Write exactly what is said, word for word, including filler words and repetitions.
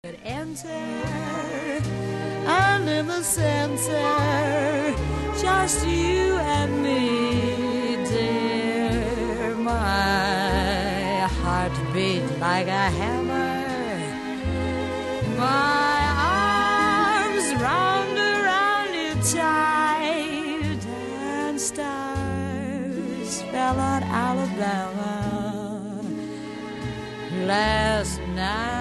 Enter, and in the center, just you and me, dear. My heart beat like a hammer, my arms round around you tight, and stars fell on Alabama last night.